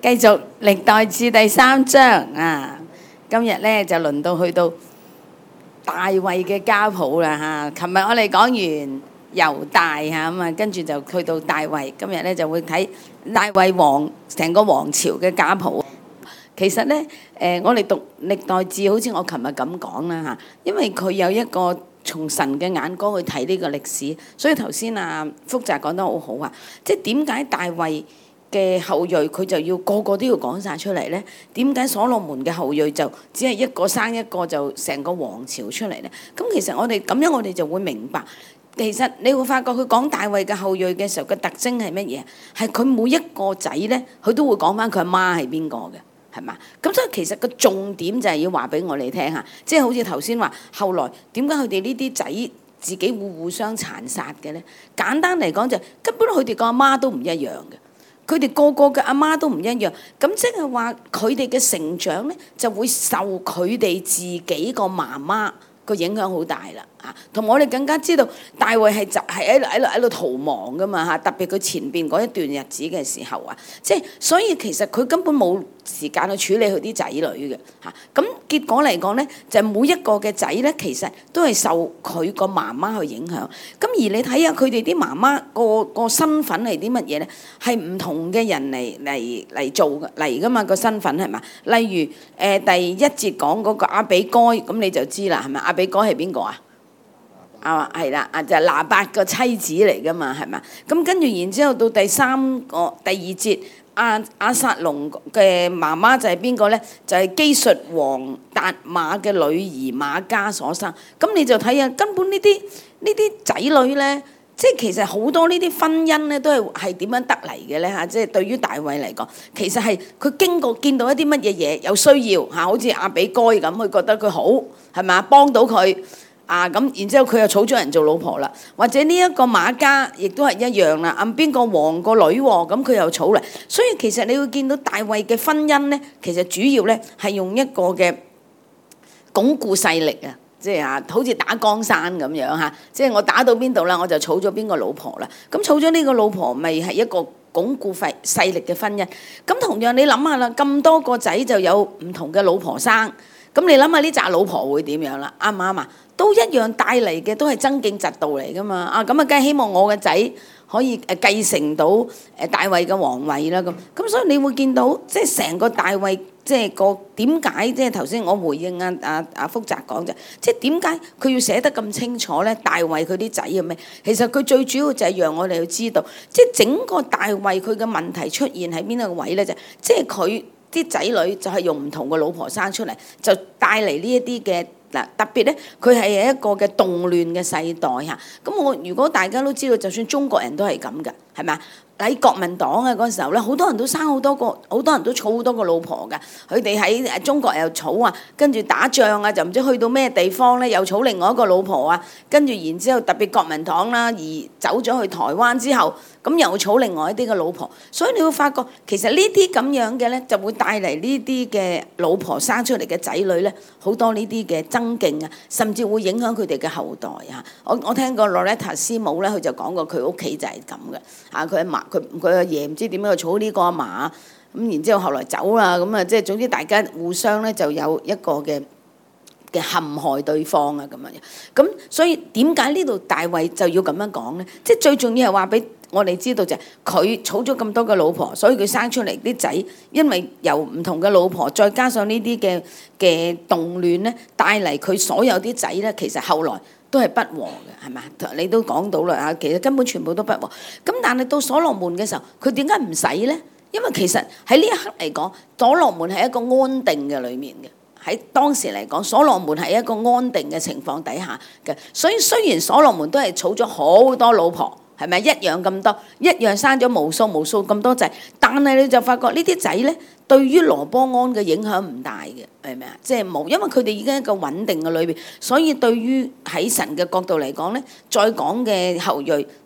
繼續歷代志第3章啊！今日咧就輪到去到大衛嘅家譜啦嚇。琴日我哋講完猶大嚇咁啊，跟住就去到大衛。今日咧就會睇大衛王成個王朝嘅家譜。其實咧我哋讀歷代志，好似我琴日咁講啦嚇，因為佢有一個從神嘅眼光去睇呢個歷史，所以頭先福澤講得好好啊！即係點解大衛嘅後裔佢就要個個都要講晒出嚟呢？點解所羅門嘅後裔就只係一個生一個就成個王朝出嚟呢？咁其實我哋咁樣我哋就會明白，其實你會發覺佢講大衛嘅後裔嘅時候嘅特徵係乜嘢？係佢每一個仔呢，佢都會講翻佢阿媽係邊個嘅。係嘛？咁所以其實個重點就係要話俾我哋聽下，即係好似頭先話，後來點解佢哋呢啲仔自己會互相殘殺嘅咧？簡單嚟講就根本佢哋個阿媽都唔一樣嘅，佢哋個個嘅阿媽都唔一樣。咁即係話佢哋嘅成長咧，就會受佢哋自己個媽媽個影響好大啦。同我哋更加知道大衛係喺度逃亡噶嘛嚇，特別佢前邊嗰一段日子嘅時候啊，即係所以其實佢根本冇時間去處理佢啲仔女嘅嚇。咁結果嚟講咧，就每一個嘅仔咧，其實都係受佢個媽媽去影響。咁而你睇下佢哋啲媽媽個身份係啲乜嘢咧？係唔同嘅人嚟做嚟噶嘛，個身份係嘛？例如第一節講嗰個亞比該，咁你就知啦，係咪？亞比該係邊個啊？係啦，就係拿八個妻子嚟噶嘛，係嘛？咁跟住然之後到第二節，亞撒龍嘅媽媽就係邊個咧？就係基述王達馬嘅女兒瑪迦所生。咁你就睇下，根本呢啲仔女咧，即係其實好多呢啲婚姻咧，都係點樣得嚟嘅咧嚇？即係對於大衛嚟講，其實係佢經過見到一啲乜嘢嘢有需要嚇，好似亞比該咁，佢覺得佢好係咪？幫到佢。咁然之後佢又娶咗人做老婆啦，或者呢一個瑪迦亦都係一樣啦。邊個王個女喎，咁佢又娶嚟。所以其實你會見到大衛嘅婚姻咧，其實主要咧係用一個嘅鞏固勢力啊，即係好似打江山咁樣嚇，即係我打到邊度啦，我就娶咗邊個老婆啦。咁娶咗呢個老婆，咪係一個鞏固勢力嘅婚姻。咁同樣你諗下啦，咁多個仔就有唔同嘅老婆生，咁你諗下呢紮老婆會點樣啦？啱唔啱啊？都一樣帶嚟嘅都係增敬嫉妒嚟噶嘛。咁啊，梗係希望我嘅仔可以繼承到大衛嘅皇位啦。咁所以你會見到即係成個大衛即係個點解，即係頭先我回應福澤講就即係點解佢要寫得咁清楚咧？大衛佢啲仔嘅咩？其實佢最主要就係讓我哋去知道，即係整個大衛佢嘅問題出現喺邊一個位咧？就即係佢啲仔女就係用唔同嘅老婆生出嚟，就帶嚟呢一啲嘅。特別咧，佢係一個嘅動亂嘅世代嚇。咁如果大家都知道，就算中國人都係咁嘅，係咪啊？喺國民黨啊嗰時候咧，好多人都生好多個，好多人都娶好多個老婆㗎。佢哋喺中國又娶啊，跟住打仗啊，就唔知去到咩地方咧，又娶另外一個老婆啊。跟住然之後，特別國民黨啦，而走咗去台灣之後，咁又娶另外一啲嘅老婆。所以你會發覺，其實呢啲咁樣嘅咧，就會帶嚟呢啲嘅老婆生出嚟嘅仔女咧，好多呢啲嘅爭競啊，甚至會影響佢哋嘅後代啊。我聽過 Loretta 師母咧，佢就講過佢屋企就係咁嘅。佢阿嫲佢阿爺唔知點樣去娶呢個阿嫲，咁然之後後來走啦，咁啊即係總之大家互相咧就有一個嘅陷害對方啊咁樣。咁所以點解呢度大衛就要咁樣講咧？即係最重要係話俾我哋知道就係佢娶咗咁多個老婆，所以佢生出嚟啲仔，因為由唔同嘅老婆，再加上呢啲嘅動亂咧，帶嚟佢所有啲仔咧，其實後來都係不和嘅，係嘛？你都講到啦，其實根本全部都不和。咁但係到所羅門嘅時候，佢點解唔使咧？因為其實喺呢一刻嚟講，所羅門係一個安定嘅裡面嘅。喺當時嚟講，所羅門係一個安定嘅情況底下嘅。所以雖然所羅門都係娶咗好多老婆，係咪一樣咁多，一樣生咗無數咁多仔，但係你就發覺呢啲仔咧，對於羅波安嘅影響唔大嘅，係咪啊？即係冇，因為佢哋已經一個穩定嘅裏邊，所以對於喺神嘅角度嚟講咧，再講嘅後裔，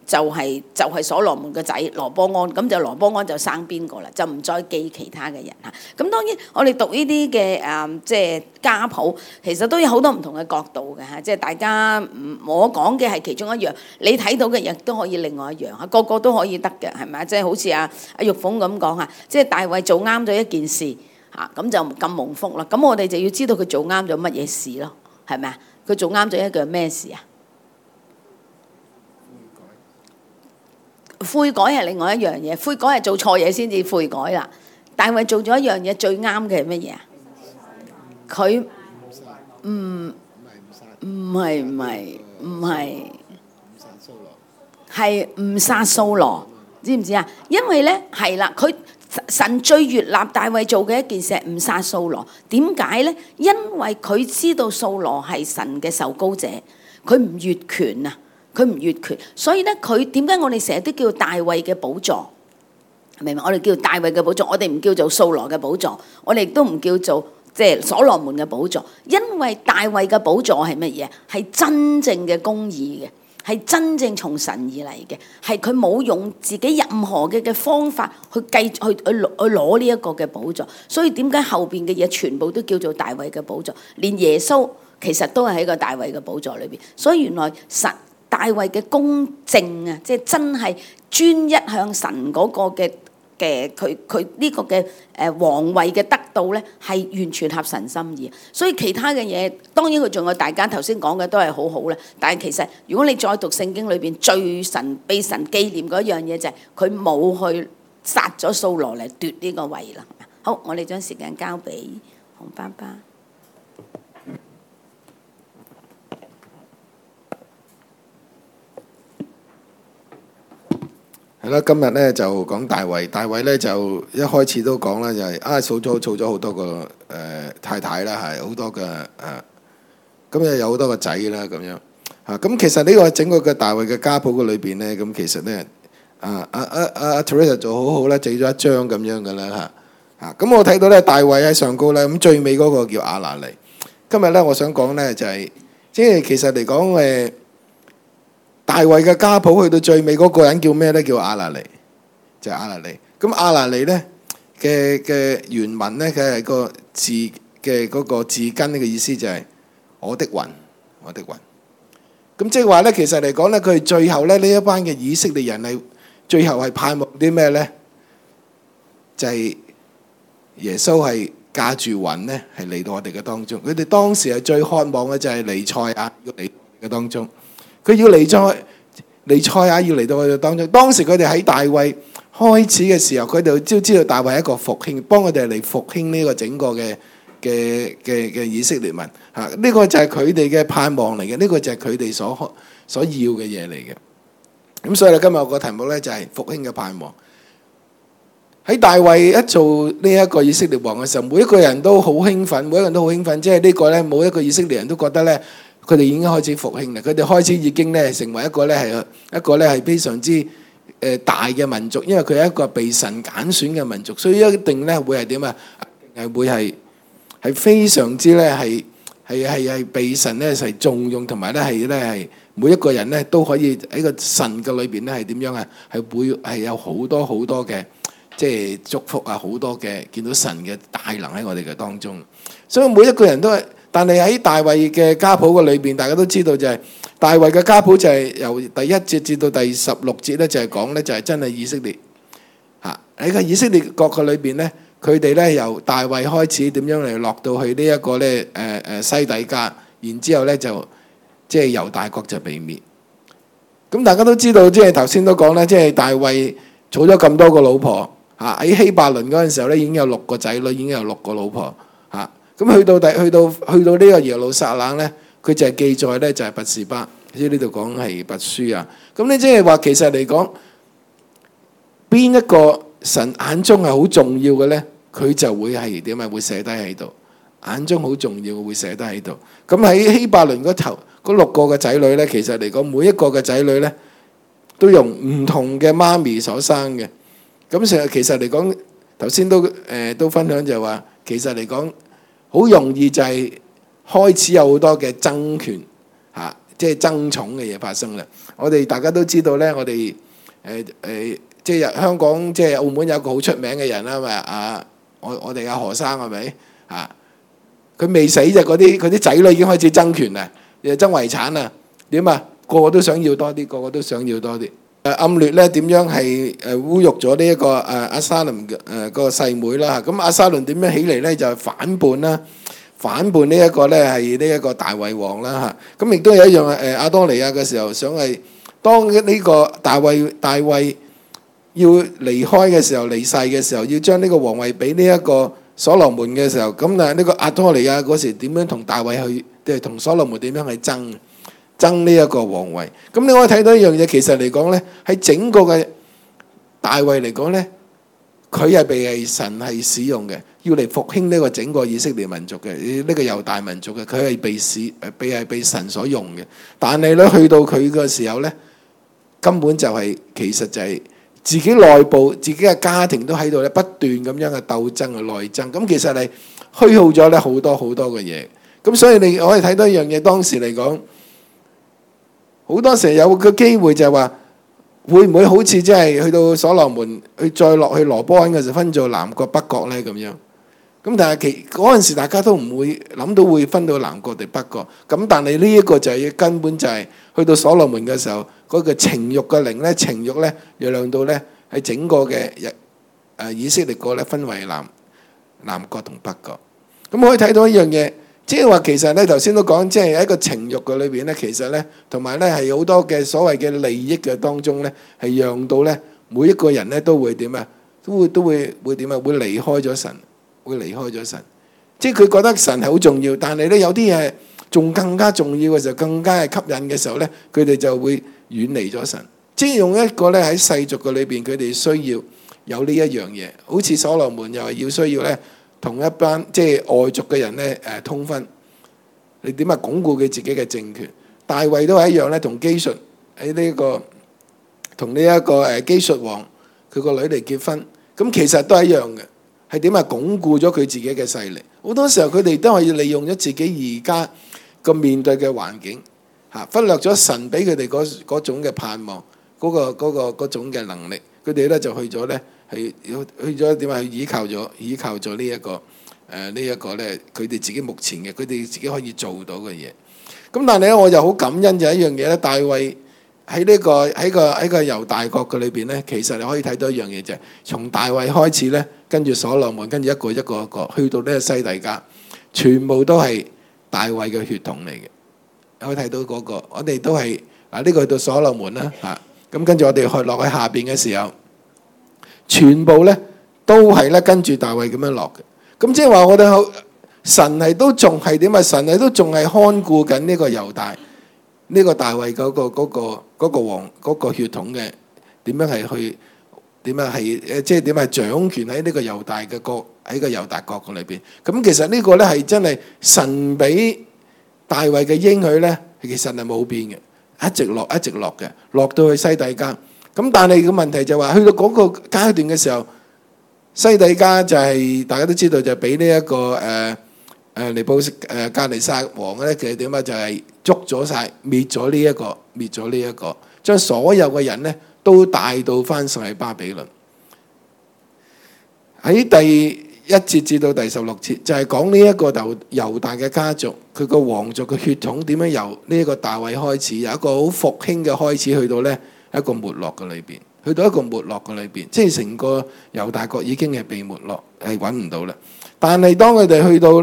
係所羅門個仔羅波安，咁就羅波安就生邊個啦，就唔再記其他嘅人嚇。咁當然我哋讀呢啲嘅即係家譜，其實都有好多唔同嘅角度嘅嚇，即係大家我講嘅係其中一樣，你睇到嘅亦都可以另外一樣嚇，個個都可以得嘅，係咪啊？即係好似阿玉鳳咁講嚇，即係大衛做啱咗一件事嚇，咁就咁蒙福啦。咁我哋就要知道佢做啱咗乜嘢事咯，係咪啊？佢做啱咗一樣咩事啊？悔改係另外一樣嘢，悔改係做錯嘢先至悔改啦。大衛做咗一樣嘢最啱嘅係乜嘢啊？佢唔係唔殺掃羅，知唔知啊？因為咧係啦，佢神最悅納大衛做嘅一件事係唔殺掃羅。點解咧？因為佢知道掃羅係神嘅受膏者，佢唔越權啊。佢唔越權，所以咧佢點解我哋成日都叫大衛嘅寶座？明唔明？我哋叫大衛嘅寶座，我哋唔叫做掃羅嘅寶座，我哋亦都唔叫做即係所羅門嘅寶座，因為大衛嘅寶座係乜嘢？係真正嘅公義嘅，係真正從神而嚟嘅，係佢冇用自己任何嘅方法去攞呢一個嘅寶座。所以點解後邊嘅嘢全部都叫做大衛嘅寶座？連耶穌其實都係喺個大衛嘅寶座裏邊。所以原來大衛嘅公正啊，即係真係專一向神嗰個嘅佢呢個嘅皇位嘅得到咧，係完全合神心意。所以其他嘅嘢，當然佢仲有大家頭先講嘅都係好好啦。但係其實如果你再讀聖經裏邊最被神紀念嗰樣嘢，就係佢冇去殺咗掃羅嚟奪呢個位啦。好，我哋將時間交俾洪爸爸。 係啦，今日咧就講大衛。大衛咧就一開始都講啦，就係儲咗好多個太太啦，係好多嘅咁又有好多個仔啦，咁樣嚇。咁其實呢個整個嘅大衛嘅家譜嘅裏邊咧，咁其實咧Teresa 做好好咧，整咗一張咁樣嘅啦嚇。咁我睇到咧大衛喺上高咧，咁最尾嗰個叫亞拿尼。今日咧我想講咧就係即係其實嚟講大衛嘅家譜去到最尾嗰個人叫咩咧？叫亞拿尼，就係亞拿尼。咁亞拿尼咧嘅原文咧，佢係個字嘅嗰個字根呢個意思就係我的魂，我的魂。咁即係話咧，其實嚟講咧，佢最後咧呢一班嘅以色列人係最後係盼望啲咩咧？就係耶穌係駕住魂咧，係嚟到我哋嘅當中。佢哋當時係最渴望嘅就係彌賽亞要嚟嘅當中。佢要彌賽亞要嚟到我哋當中。當時佢哋喺大衛開始嘅時候，佢哋都知道大衛係一個復興，幫佢哋嚟復興呢個整個嘅以色列民嚇。呢個就係佢哋嘅盼望嚟嘅，呢個就係佢哋所要嘅嘢嚟嘅。咁所以咧，今日我個題目咧就係復興嘅盼望。喺大衛一做呢一個以色列王嘅時候，每一個人都好興奮，每一個人都好興奮。即係呢個咧，冇一個以色列人都覺得咧，佢哋已經開始復興啦。佢哋開始已經咧成為一個咧係非常之大嘅民族，因為佢係一個被神揀選嘅民族，所以一定咧會係點啊？係會係非常之咧係被神咧係重用，同埋咧係每一個人咧都可以喺個神嘅裏邊咧係點樣啊？係會係有好多好多嘅即係祝福啊，好多嘅見到神嘅大能喺我哋嘅當中。所以每一個人都係。但係喺大衛嘅家譜嘅裏邊，大家都知道就係大衛嘅家譜就係由第1節至到第16節咧，就係講咧就係真係以色列嚇喺個以色列國嘅裏邊咧，佢哋咧由大衛開始點樣嚟落到去呢一個咧西底家，然之後咧就即係猶大國就被滅。咁大家都知道，即係頭先都講啦，即係大衛娶咗咁多個老婆嚇，喺希伯倫嗰陣時候咧已經有6個仔女，已經有6個老婆嚇。咁去到呢個耶路撒冷咧，佢就係記載咧就係拔示巴，即係呢度講係拔書啊。咁你即係話其實嚟講，邊一個神眼中係好重要嘅咧，佢就會係點啊？會寫低喺度，眼中好重要會寫低喺度。咁喺希伯倫嗰頭嗰6個嘅仔女咧，其實嚟講每一個嘅仔女咧，都用唔同嘅媽咪所生嘅。咁其實嚟講，頭先都分享就係話，其實嚟講。好容易就係開始有好多嘅爭權嚇， 即係爭寵嘅嘢發生啦。我哋大家都知道咧，我哋即係香港即係澳門有一個好出名嘅人啦，咪我哋阿何生係咪啊？佢未死就嗰啲仔女已經開始爭權啦，又爭遺產啦，點啊？個個都想要多啲，個個都想要多啲。暗列咧點樣係侮辱咗呢一個押沙龍嘅個細妹啦？咁押沙龍點樣起嚟咧？就係反叛啦，反叛呢一個咧係呢一個大衛王啦嚇。咁亦都有一樣亞多尼亞嘅時候，想係當呢個大衛要離開嘅時候，離世嘅時候，要將呢個皇位俾呢一個所羅門嘅時候，咁但係呢個亞多尼亞嗰時點樣同大衛去，即係同所羅門點樣去爭呢一個皇位？咁你可以睇到一樣嘢，其實嚟講咧，喺整個嘅大衛嚟講咧，佢係被神係使用嘅，要嚟復興呢個整個以色列民族嘅呢個猶大民族嘅，佢係被神所用嘅。但係咧去到佢嘅時候咧，根本就係其實就係自己內部自己嘅家庭都喺度咧不斷咁樣嘅鬥爭嘅內爭，咁其實係虛耗咗咧好多好多嘅嘢。咁所以你可以睇到一樣嘢，當時嚟講，好多時有個機會就係話，會唔會好似即係去到所羅門去再落去羅波安嘅時候分做南國北國咧咁樣？咁但係嗰陣時大家都唔會諗到會分到南國定北國。咁但係呢一個就係根本就係去到所羅門嘅時候，嗰個情慾嘅靈咧，情慾咧，又讓到咧喺整個嘅以色列國咧分為南國同北國。咁可以睇到一樣嘢，即係話其實咧頭先都講，即係喺一個情慾嘅裏邊咧，其實咧同埋咧係好多嘅所謂嘅利益嘅當中咧，係讓到咧每一個人咧都會點啊？都會點啊？會離開咗神。會離開咗神，即係佢覺得神係好重要，但係咧有啲嘢仲更加重要嘅時候，更加係吸引嘅時候咧，佢哋就會遠離咗神。即係用一個咧喺世俗嘅裏邊，佢哋需要有呢一樣嘢，好似所羅門又係要需要咧同一班即係外族嘅人咧通婚，你點啊鞏固佢自己嘅政權？大衛都係一樣咧，同基述喺呢個同呢一個基述王佢個女嚟結婚，咁其實都係一樣嘅。係點啊？鞏固咗佢自己嘅勢力。好多時候佢哋都係要利用咗自己而家個面對嘅環境，忽略咗神俾佢哋嗰種嘅盼望，嗰種嘅能力。佢哋咧就去咗咧，係去咗點啊？去依靠咗呢一個咧，佢哋自己目前嘅，佢哋自己可以做到嘅嘢。咁但係咧，我就好感恩就係一樣嘢咧，大衛喺個猶大國嘅裏邊咧，其實你可以睇到一樣嘢就係從大衛開始咧，跟住所羅門，跟住一個去到呢個西底家，全部都係大衛嘅血統嚟嘅。可以睇到嗰個，我哋都係呢個去到所羅門啦嚇。咁跟住我哋去落喺下邊嘅時候，全部咧都係咧跟住大衛咁樣落嘅。咁即係話我哋神係都仲係點啊？神係都仲係看顧緊呢個猶大。呢個大衛嗰個王嗰個血統嘅點樣係去點樣係即係點係掌權喺呢個猶大嘅國，喺個猶大國裏邊。咁其實呢個咧係真係神俾大衛嘅應許咧，其實係冇變嘅，一直落嘅，落到去西底家。咁但係個問題就係話去到嗰個階段嘅時候，西底家就係大家都知道就俾呢一個尼布甲尼撒王咧，其實點啊？就係捉咗晒，滅咗呢一個，將所有嘅人咧都帶到翻上去巴比倫。喺第1節至到第16節，就係講呢一個猶大嘅家族，佢個皇族嘅血統點樣由呢一個大衛開始，有一個好復興嘅開始，去到咧一個沒落嘅裏邊，即係成個猶大國已經係被沒落，係揾唔到啦。但係當佢哋去到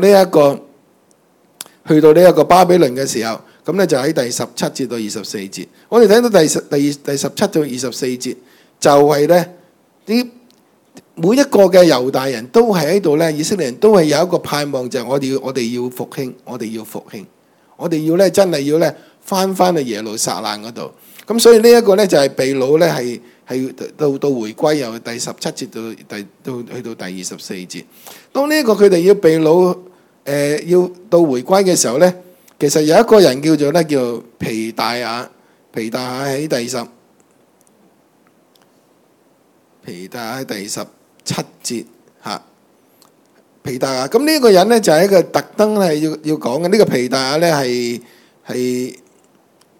呢一個巴比倫嘅時候，咁咧就喺第17節到24節，我哋睇到第17到24節，就係咧啲每一個嘅猶大人都係喺度咧，以色列人都係有一個盼望，就係我哋要復興，我哋要咧真係要咧翻去耶路撒冷嗰度。咁所以呢一個咧就係被擄咧係到回歸，由第17節到去到第24節。當呢一個佢哋要被擄要到回歸嘅時候咧，其實有一個人叫皮大亞喺第17節嚇。皮大亞咁呢個人咧就係一個特登係要講嘅。呢個皮大亞咧係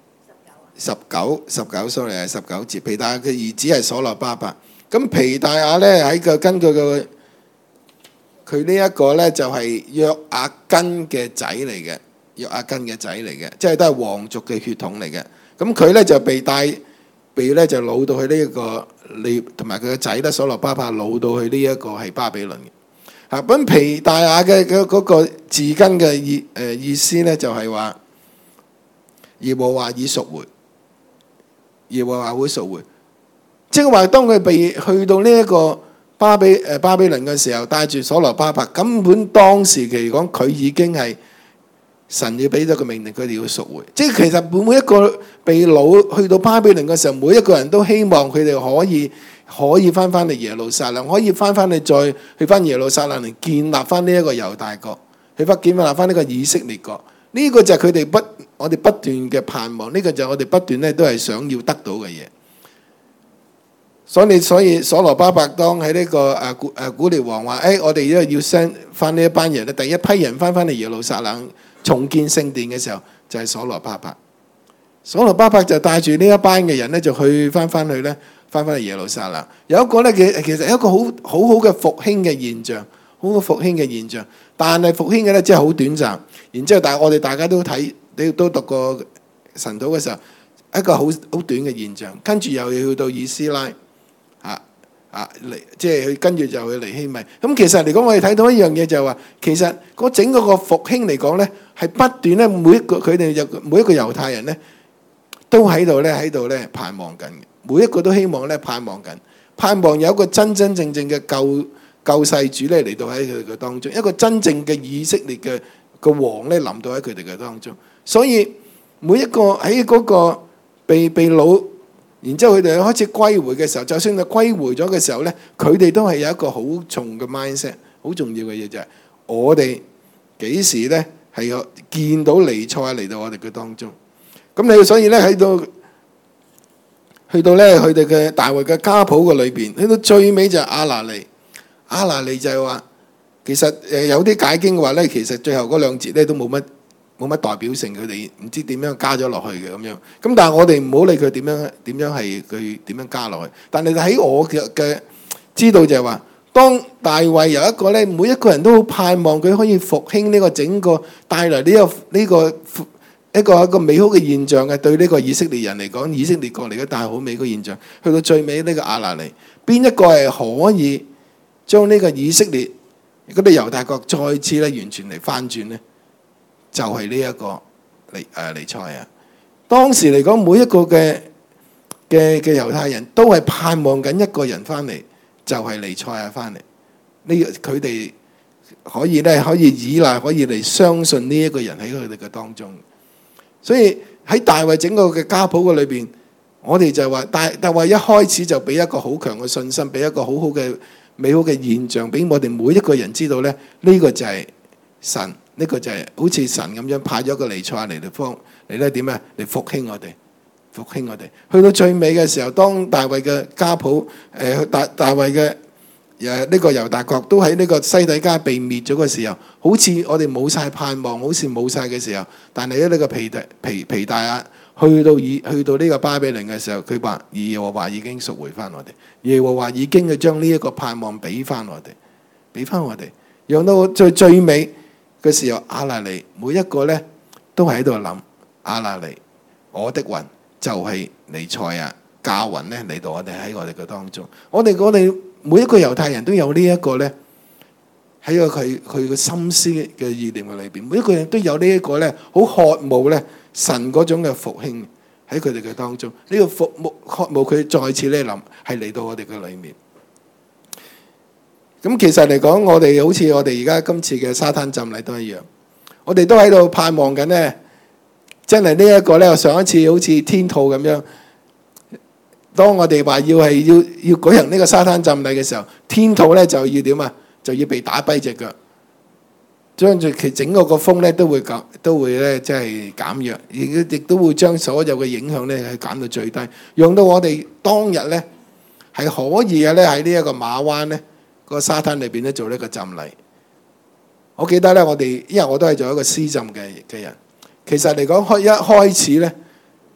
19 係19節，皮大亞嘅兒子係所羅巴伯。咁皮大亞咧喺個根據佢呢一個咧就係約雅斤嘅仔嚟嘅，約雅斤嘅仔嚟嘅，即係都係皇族嘅血統嚟嘅。咁佢咧就被咧就擄到去呢一個同埋佢嘅仔咧所羅巴伯擄到去呢一個係巴比倫嘅。咁皮大亞嘅嗰個字根嘅意思咧就係話耶和華已贖回，耶和華會贖回，即係話當佢被去到呢一個巴比倫嘅時候，帶住所羅巴伯，根本當時期嚟講，佢已經係神要俾咗個命令，佢哋要贖回。即係其實每一個被擄去到巴比倫嘅時候，每一個人都希望佢哋可以翻嚟耶路撒冷，可以翻嚟再去翻耶路撒冷嚟建立翻呢一個猶大國，去翻建立翻呢個以色列國。呢個就係佢哋我哋不斷嘅盼望，呢個就係我哋不斷咧都係想要得到嘅嘢。所以所羅巴伯當喺呢個古列王話，我哋要 send 翻呢一班人咧，第一批人翻嚟耶路撒冷重建聖殿嘅時候，就係所羅巴伯。所羅巴伯就帶住呢一班嘅人咧，就翻嚟耶路撒冷。有一個咧，其實有一個好嘅復興嘅現象，好嘅復興嘅現象。但係復興嘅咧，即係好短暫。然之後，我哋大家都睇，你都讀過神禱嘅時候，一個好短嘅現象。跟住又要去到以斯拉。即係佢跟住就去尼希米。咁其實嚟講，我哋睇到一樣嘢就係話，其實嗰整個復興嚟講咧，係不斷咧，每一個猶太人咧，都喺度咧盼望緊嘅。每一個都希望咧盼望有一個真正嘅救世主咧嚟到喺佢哋嘅當中，一個真正嘅以色列嘅王咧臨到喺佢哋嘅當中。所以每一個喺嗰個被擄。然之後佢哋開始歸回嘅時候，就算係歸回咗嘅時候咧，佢哋都係有一個好重嘅 mindset， 好重要嘅嘢就係我哋幾時咧係有見到彌賽亞嚟到我哋嘅當中。咁你所以咧去到咧佢哋嘅大衛嘅家譜嘅裏邊，去到最尾就係亞拿尼就係話，其實有啲解經嘅話咧，其實最後嗰兩節咧都冇乜代表性，佢哋唔知點樣加咗落去嘅咁樣。咁但係我哋唔好理佢點樣係佢點樣加落去。但係喺我嘅知道就係話，當大衛有一個咧，每一個人都好盼望佢可以復興呢個整個帶來呢個一個美好嘅現象嘅，對呢個以色列人嚟講，以色列國嚟嘅帶好美嘅現象。去到最尾呢個亞拿尼，邊一個係可以將呢個以色列嗰啲猶大國再次咧完全嚟翻轉咧？就係呢一個彌賽亞。當時嚟講，每一個嘅猶太人都係盼望緊一個人翻嚟，就係彌賽亞翻嚟。佢哋可以依賴，可以嚟相信呢一個人喺佢哋嘅當中。所以喺大衛整個嘅家譜嘅裏邊，我哋就話大衛一開始就俾一個好強嘅信心，俾一個好好嘅美好嘅現象，俾我哋每一個人知道咧，呢個就係神。呢個就係好似神咁樣派咗個彌賽亞嚟咧點啊？嚟復興我哋。去到最尾嘅時候，當大衛嘅家譜大衛嘅呢個猶大國都喺呢個西底家被滅咗嘅時候，好似我哋冇晒盼望，好似冇晒嘅時候，但係咧呢個皮大亞去到呢個巴比倫嘅時候，佢話耶和華已經贖回翻我哋，耶和華已經去將呢一個盼望俾翻我哋，讓到最尾嘅時候，亞拿尼每一個咧都喺度諗，亞拿尼，我的魂就係彌賽亞駕雲咧嚟到我哋喺我哋嘅當中。我哋每一個猶太人都有呢一個咧喺佢嘅心思嘅意念嘅裏邊，每一個人都有呢一個咧好渴慕咧神嗰種嘅復興喺佢哋嘅當中。呢個渴慕佢再次咧係嚟到我哋嘅裏面。咁其實嚟講，我哋好似我哋而家今次嘅沙灘浸禮都一樣，我哋都喺度盼望緊咧，真係呢一個咧，上一次好似天兔咁樣，當我哋話要舉行呢個沙灘浸禮嘅時候，天兔咧就要點啊？就要被打跛隻腳，將住其整個風咧都會咧即係減弱，亦都會將所有嘅影響咧係減到最低，用到我哋當日咧係可以嘅咧喺呢一個馬灣咧個沙灘裏邊咧做呢個浸禮。我記得咧，因為我都係做一個施浸嘅人，其實嚟講一開始咧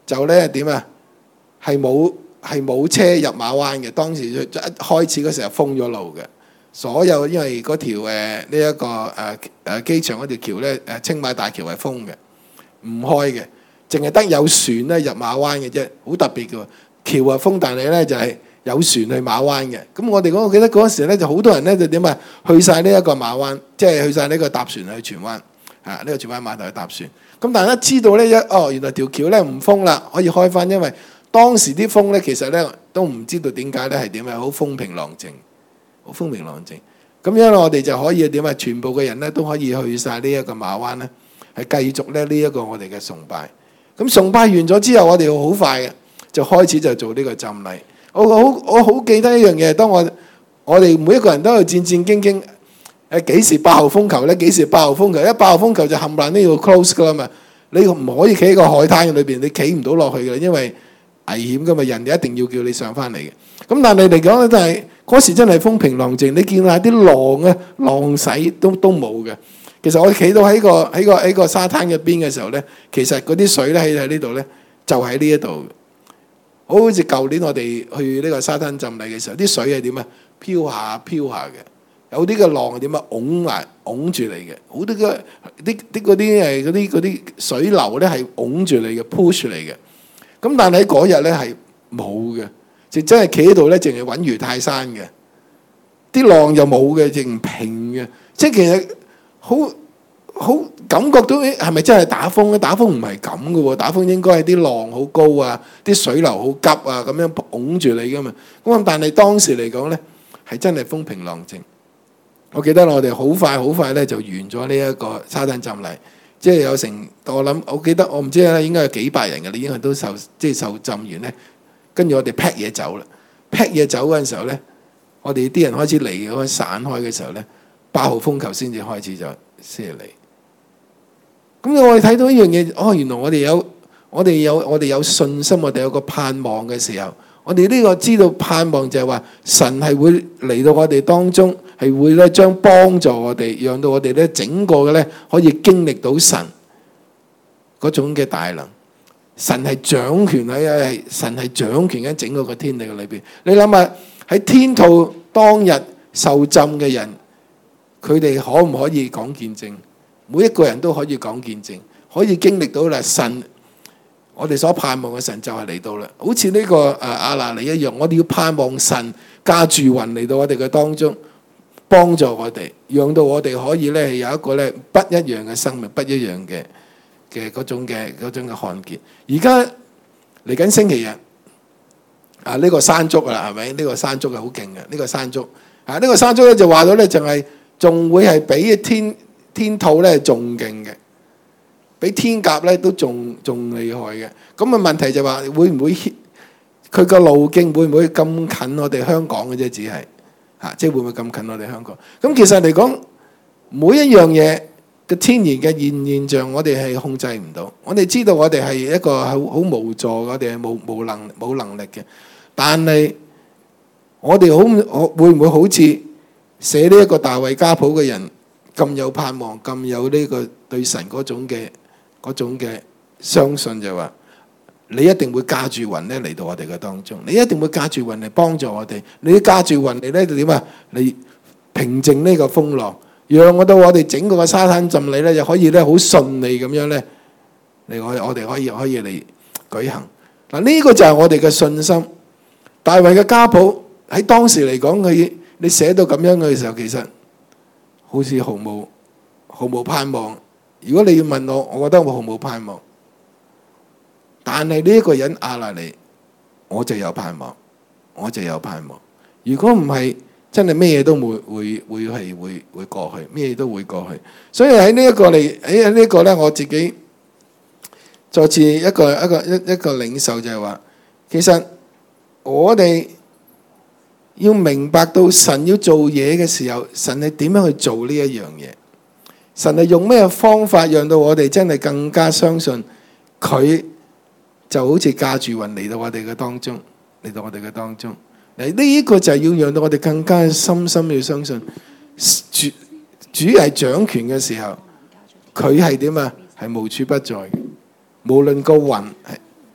就咧點啊？係冇車入馬灣嘅。當時一開始嗰時候封咗路嘅，所有因為嗰條呢一個機場嗰條橋咧青馬大橋係封嘅，唔開嘅，淨係得有船咧入馬灣嘅啫，好特別嘅喎。橋啊封，但係咧就係有船去馬灣嘅。咁我記得嗰時咧就好多人咧就點啊？去晒呢一個馬灣，即係去晒呢個搭船去荃灣呢個荃灣碼頭去搭船。咁大家知道咧原來條橋咧唔封啦，可以開翻，因為當時啲風咧其實咧都唔知道點解咧係點啊，好風平浪靜，好風平浪靜。咁樣我哋就可以點啊？全部嘅人咧都可以去晒呢一個馬灣咧，係繼續咧呢一個我哋嘅崇拜。咁崇拜完咗之後，我哋好快嘅就開始就做呢個浸禮。我好記得一樣嘢，當我哋每一個人都喺度戰戰兢兢，幾時8號風球咧？幾時8號風球？一8號風球就冚唪唥都要 close 噶啦嘛。你唔可以企喺個海灘裏邊，你企唔到落去嘅，因為危險噶嘛，人哋一定要叫你上翻嚟嘅。咁但係嚟講咧，都係嗰時真係風平浪靜，你見下啲浪啊，浪洗都冇嘅。其實我企到喺個沙灘嘅邊嘅時候咧，其實嗰啲水咧喺呢度咧，就喺呢一度。好似舊年我哋去呢個沙灘浸禮嘅時候，啲水係點啊？飄下嘅，有啲嘅浪係點啊？擁住你嘅，好多嗰啲水流咧係擁住你嘅 push 你嘅。咁但係喺嗰日咧係冇嘅，就真係企喺度咧，淨係穩如泰山嘅。啲浪又冇嘅，淨平嘅。即係其實好感覺到係咪真係打風咧？打風唔係咁嘅喎，打風應該係啲浪好高啊，啲水流好急啊，咁樣擁住你噶嘛。咁但係當時嚟講咧，係真係風平浪靜。我記得我哋好快咧就完咗呢一個沙灘浸禮，即係有成我記得我唔知咧，應該有幾百人嘅，你應該都受浸完咧。跟住我哋 pack 嘢走啦，pack 嘢走嗰陣時候咧，我哋啲人開始嚟嗰散開嘅時候咧，8號風球先至開始就先嚟。咁我哋睇到一樣嘢，原來我哋有信心，我哋有個盼望嘅時候，我哋呢個知道盼望就係話神係會嚟到我哋當中，係會咧將幫助我哋，讓到我哋咧整個嘅咧可以經歷到神嗰種嘅大能。神係掌權喺整個天地嘅裏邊。你諗下喺天土當日受浸嘅人，佢哋可唔可以講見證？每一個人都可以講見證，可以經歷到啦。神，我哋所盼望嘅神就係嚟到啦。好似呢個亞拿尼一樣，我哋要盼望神駕住雲嚟到我哋嘅當中，幫助我哋，讓到我哋可以咧有一個咧不一樣嘅生命，不一樣嘅嗰種嘅看見。而家嚟緊星期日呢個山竹啦，係咪？呢個山竹係好勁嘅，呢個山竹呢個山竹咧就話到咧，就係仲會係比天土咧仲勁嘅，比天鴿咧都仲厲害嘅。咁問題就話會唔會佢個路徑會唔會咁近我哋香港嘅啫？只係即係會唔會咁近我哋香港？咁其實嚟講，每一樣嘢嘅天然嘅現象，我哋係控制唔到。我哋知道我哋係一個好無助，我哋係冇能力嘅。但係我哋會唔會好似寫呢一個大衛家譜嘅人咁有盼望，咁有呢個對神嗰種嘅相信，就話你一定會駕住雲咧嚟到我哋嘅當中，你一定會駕住雲嚟幫助我哋，你駕住雲嚟咧就點啊？你平靜呢個風浪，讓我哋整個嘅沙灘浸禮咧就可以咧好順利咁樣咧嚟我哋可以嚟舉行。嗱，呢個就係我哋嘅信心。大衛嘅家譜喺當時嚟講，你寫到咁樣嘅時候，其實好似毫無盼望。如果你要問我，我覺得我毫無盼望。但係呢一個人亞拿尼，我就有盼望。如果唔係，真係咩嘢都會過去，咩嘢都會過去。所以喺呢一個喺呢個咧，我自己再次一個領受就係話，其實我哋要明白到神要做嘢嘅時候，神係點樣去做呢一樣嘢？神係用咩方法讓到我哋真係更加相信佢就好似駕住雲嚟到我哋嘅當中，嗱，呢個就係要讓到我哋更加深深要相信主係掌權嘅時候，佢係點啊？係無處不在嘅。無論個雲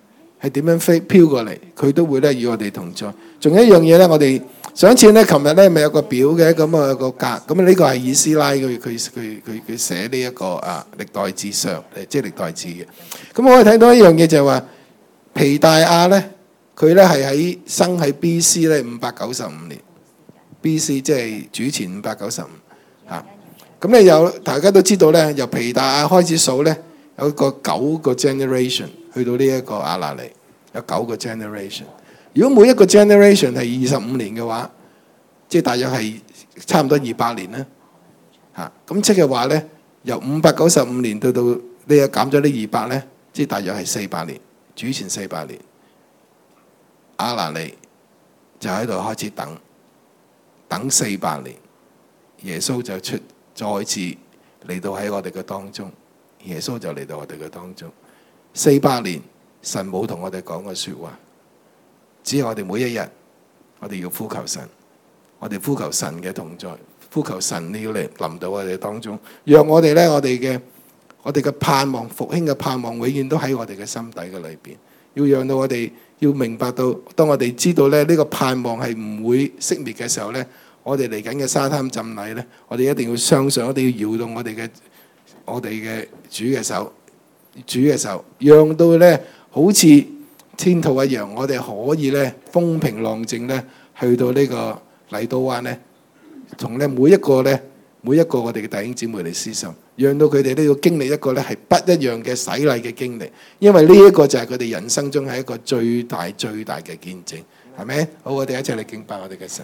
係點樣飄過嚟，佢都會咧與我哋同在。仲有一樣嘢咧，我哋上一次咧，琴日咧咪有個表嘅，咁啊個格，咁呢個係以斯拉佢寫呢一個歷代志上，即係歷代志嘅。咁我哋睇到一樣嘢就係話，皮大亞咧，佢咧係生喺 B.C. 咧595年，B.C. 即係主前595嚇。咁咧大家都知道咧，由皮大亞開始數咧，有個9個 generation 去到呢一個亞拿尼，有9個 generation。如果每一個 generation 係25年嘅話，即係大約係差唔多200年啦。嚇，咁即係話咧，由595年到你又減咗呢200咧，即係大約係400年，主前400年。亞拿尼就喺度開始等400年，耶穌就再次嚟到喺我哋嘅當中，耶穌就嚟到我哋嘅當中。400年，神冇同我哋講過説話，只係我哋每一日，我哋要呼求神，我哋呼求神嘅同在，呼求神你要嚟臨到我哋當中，讓我哋咧，我哋嘅盼望復興嘅盼望，永遠都喺我哋嘅心底嘅裏邊，要讓到我哋要明白到，當我哋知道咧呢個盼望係唔會熄滅嘅時候咧，我哋嚟緊嘅沙灘浸禮咧，我哋一定要相信，一定要搖動我哋嘅主嘅手，讓到咧好似天土一樣，我哋可以咧風平浪靜咧去到呢個麗都灣咧，同咧每一個我哋嘅弟兄姊妹嚟思想，讓到佢哋都要經歷一個咧係不一樣嘅洗禮嘅經歷，因為呢一個就係佢哋人生中係一個最大嘅見證，係咪？好，我哋一齊嚟敬拜我哋嘅神。